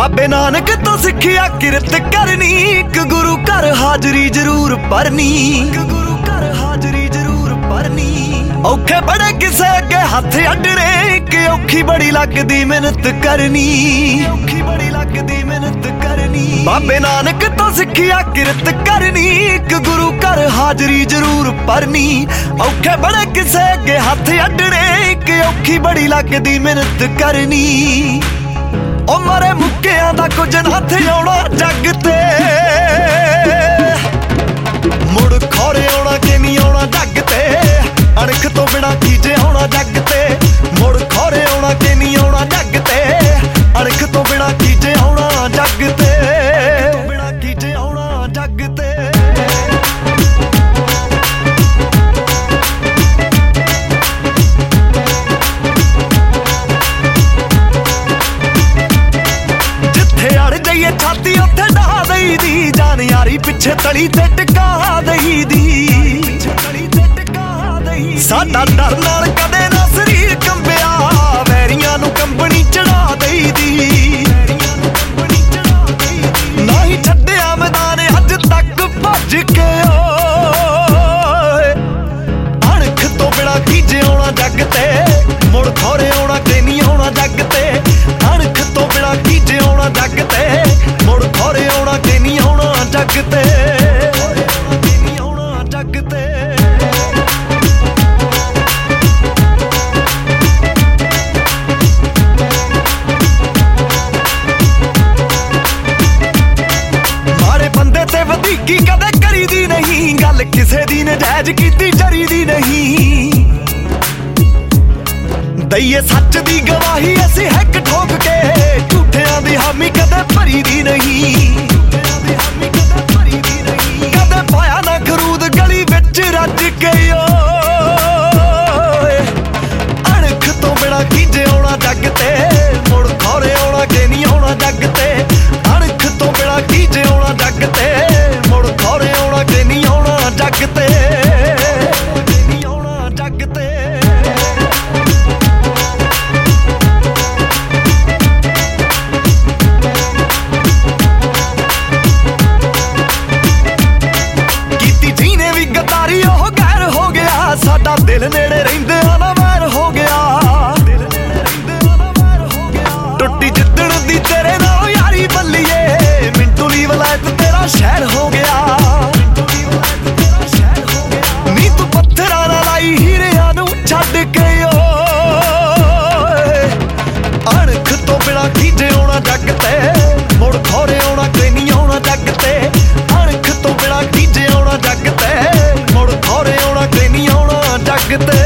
बाबे नानक तो सिखिया किरत करनी, एक गुरु घर हाजरी जरूर भरनी, गुरु घर हाजरी जरूर भरनी। औखे बड़े किसे अगे हथ अड्डने, कि औखी बड़ी लगदी मेहनत करनी, औखी बड़ी लगदी मेहनत करनी। बाबे नानक तो सिखिया किरत करनी, एक गुरु घर हाजरी जरूर भरनी। औखे बड़े किसे अगे हथ अड्डने, कि औखी बड़ी लगदी मेहनत करनी। ओ मरे मुक्कियां दा कुछ ना थे आउणा जग ते, मुड़ खौरे आउणा कि नहीं आउणा जग ते। अणख तो बिना कीजे आउणा जग ते, मुड़ खौरे आउणा कि नहीं आउणा जग ते। अणख तो बिना कीजे आउणा जग ते, बिना कीजे आउणा जग ते। छाती उत्थे डहा दई दी, जान यारी पिछे तली ते टिका दई दी। साडा डर नाल कदे ना शरीर कंबिया, वैरियां नूं कंबनी चढ़ा दई दी। ना ही छड्डिया मैदान अज तक भज के, अणख तो बिना कीजे आउणा जग ते, मुड़ खौरे आउणा कि नहीं आउणा जग ते। अणख तो बिना कीजे आउणा जग ते, मुड़ खौरे आउणा कि नहीं आउणा जग ते, नहीं आउणा जग ते। मारे बंदे ते वधीकी कदे करी दी नहीं, गल किसे दी नजायज कीती जरी दी नहीं। दईए सच दी गवाही असी हैक ठोक के, झूठियां दी हामी कदे भरी दी नहीं। कदे पाया ना खरूद गली विच रज के, अणख तो बिना कीजे आउणा जग ते, मुड़ खौरे आउणा कि नहीं आउणा जग ते। अणख तो बिना कीजे आउणा जग ते, मुड़ खौरे आउणा कि नहीं आउणा जग ते, नहीं आउणा जग ते। साडा दिल नेड़े रहिंदे ना वैर हो गया, टुट्टी जिद्दण दी तेरे नाल यारी बल्लीए। मिंटू ली वलायत तेरा शहर हो गया, नी तू पत्थरां नाल लाई हीरियां नूं छड्ड के। अणख तो बिना कीजे आउणा जग ते, मुड़ खौरे आउणा कि नहीं आउणा जग ते। अणख तो बिना कीजे आउणा जग ते, मुड़ खौरे आउणा कि नहीं आउणा जग ते।